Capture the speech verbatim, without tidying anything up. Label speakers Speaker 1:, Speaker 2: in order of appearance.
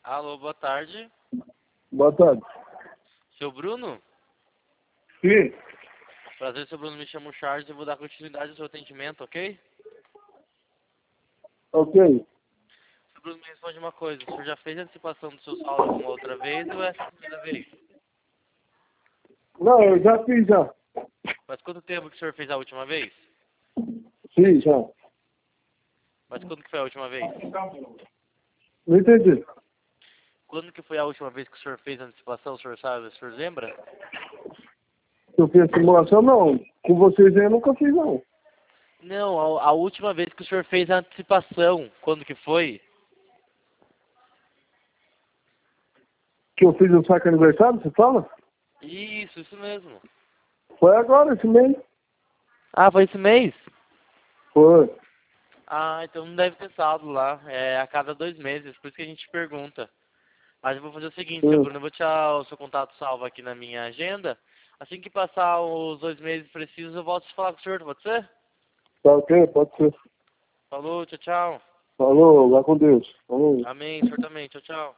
Speaker 1: Alô, boa tarde.
Speaker 2: Boa tarde.
Speaker 1: Seu Bruno?
Speaker 2: Sim.
Speaker 1: Prazer, seu Bruno. Me chamo Charles e vou dar continuidade ao seu atendimento, ok?
Speaker 2: Ok.
Speaker 1: Seu Bruno, me responde uma coisa. O senhor já fez a antecipação do seu saldo alguma outra vez ou é essa a primeira vez?
Speaker 2: Não, eu já fiz já.
Speaker 1: Mas quanto tempo que o senhor fez a última vez?
Speaker 2: Sim, já.
Speaker 1: Mas quando que foi a última vez?
Speaker 2: Não entendi.
Speaker 1: Quando que foi a última vez que o senhor fez a antecipação? O senhor sabe? O senhor lembra?
Speaker 2: Eu fiz a simulação, não. Com vocês aí eu nunca fiz, não.
Speaker 1: Não, a, a última vez que o senhor fez a antecipação, quando que foi?
Speaker 2: Que eu fiz o saque aniversário, você fala?
Speaker 1: Isso, isso mesmo.
Speaker 2: Foi agora, esse mês.
Speaker 1: Ah, foi esse mês?
Speaker 2: Foi.
Speaker 1: Ah, então não deve ter saldo lá. É a cada dois meses, por isso que a gente pergunta. Mas eu vou fazer o seguinte, seu
Speaker 2: Sim.
Speaker 1: Bruno, eu vou tirar o seu contato salvo aqui na minha agenda. Assim que passar os dois meses precisos, eu volto a falar com o senhor, pode ser?
Speaker 2: Tá ok? Pode ser.
Speaker 1: Falou, tchau, tchau.
Speaker 2: Falou, vá com Deus. Falou.
Speaker 1: Amém, o senhor também, tchau, tchau.